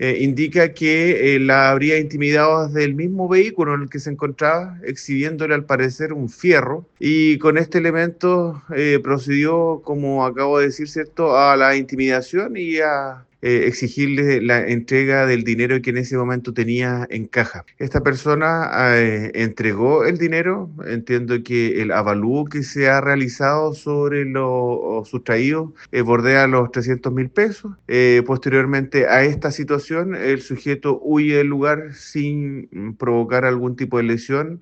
indica que la habría intimidado desde el mismo vehículo en el que se encontraba, exhibiéndole al parecer un fierro, y con este elemento procedió, como acabo de decir, ¿cierto?, a la intimidación y a exigirle la entrega del dinero que en ese momento tenía en caja. Esta persona entregó el dinero. Entiendo que el avalúo que se ha realizado sobre lo sustraído bordea los 300.000 pesos. Posteriormente a esta situación, el sujeto huye del lugar sin provocar algún tipo de lesión